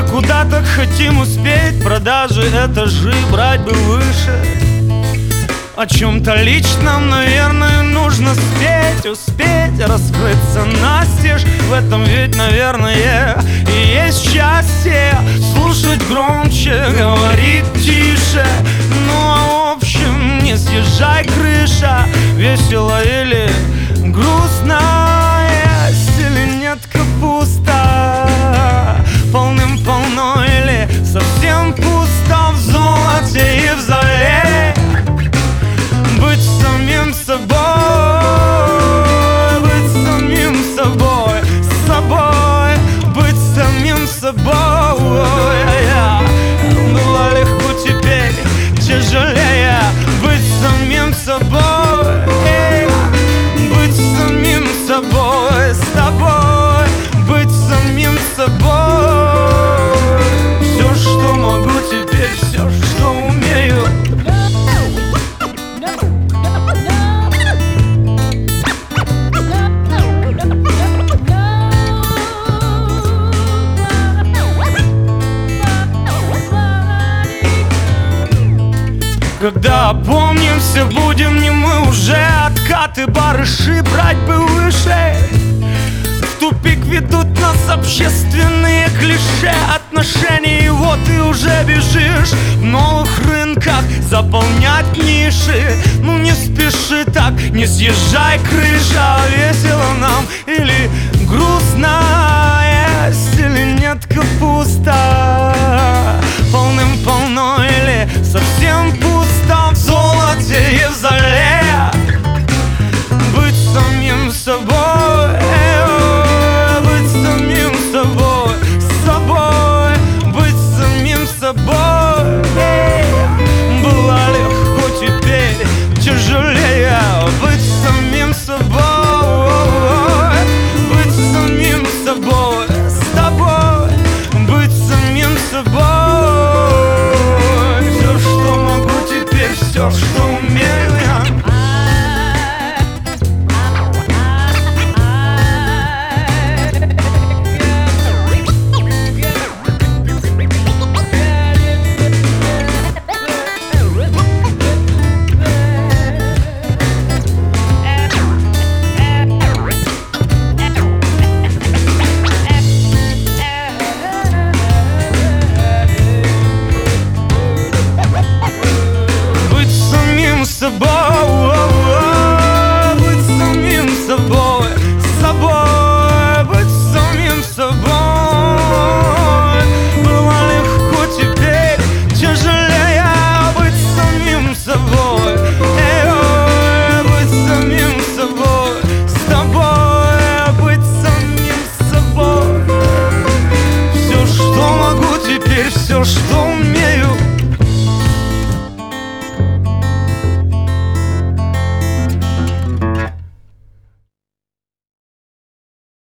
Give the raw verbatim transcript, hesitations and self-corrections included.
куда так хотим успеть, продажи, этажи брать бы выше. О чем-то личном, наверное, нужно спеть, успеть раскрыться настежь. В этом ведь, наверное, и есть счастье. Слушать громче, говорить тише. Ну а в общем, не съезжай крыша. Весело или грустно, есть или нет капуста. Полным-полно или совсем пусто, в золоте и в зале. Быть самим собой, быть самим собой, с собой, быть самим собой. Было легко, теперь тяжелее быть самим собой, быть самим собой, с тобой, быть самим собой. Все, что могу теперь, все, что умею. Когда опомнимся, будем не мы уже. Откаты, барыши брать бы выше. В тупик ведут нас общественные клише отношений, и вот ты уже бежишь в новых рынках заполнять ниши. Ну не спеши так, не съезжай крыша. Весело нам или грустно, есть или нет капуста. Полным-полно или совсем пусто, в золоте и в зале. Быть самим собой, быть самим собой, с собой, быть самим собой. Было легко, теперь тяжелее быть самим собой, быть самим собой, с тобой, быть самим собой. Все, что могу теперь, все, что умею я. Быть самим собой, с собой, быть самим собой. Было легко, теперь тяжелее быть самим собой, быть самим собой, с тобой, быть самим собой. Все, что могу теперь, все, что